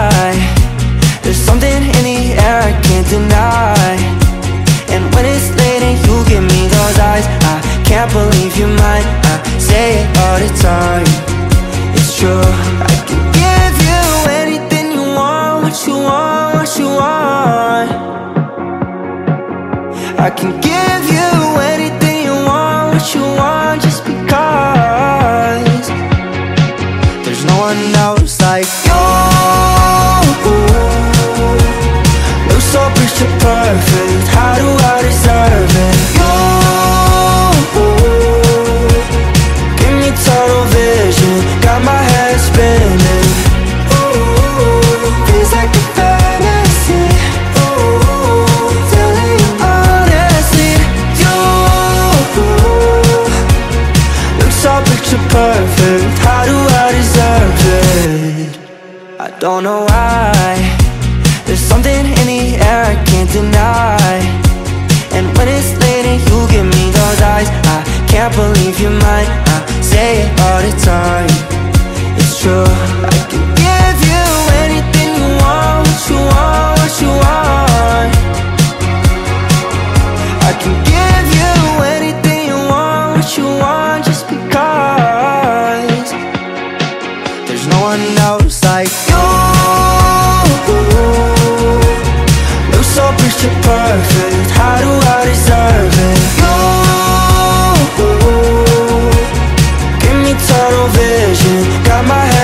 why. There's something in the air I can't deny. And when it's late and you give me those eyes, I can't believe you're mine. I say it all the time, it's true. I can give you anything you want, what you want, what you want. I can give you anything you want, what you want, just because there's no one else like you. You're so picture perfect, how do I deserve it? You give me total vision, got my head spinning. Feels like a fantasy. Telling you honestly, you look so picture perfect, how do I deserve it? I don't know why. There's something in the air I can't deny. And when it's late and you give me those eyes, I can't believe you're mine. I say it all the time, it's true. I can give you anything you want, what you want, what you want. I can give you anything you want, what you want, just because there's no one else like you. You're so picture perfect, how do I deserve it? You give me total vision, got my head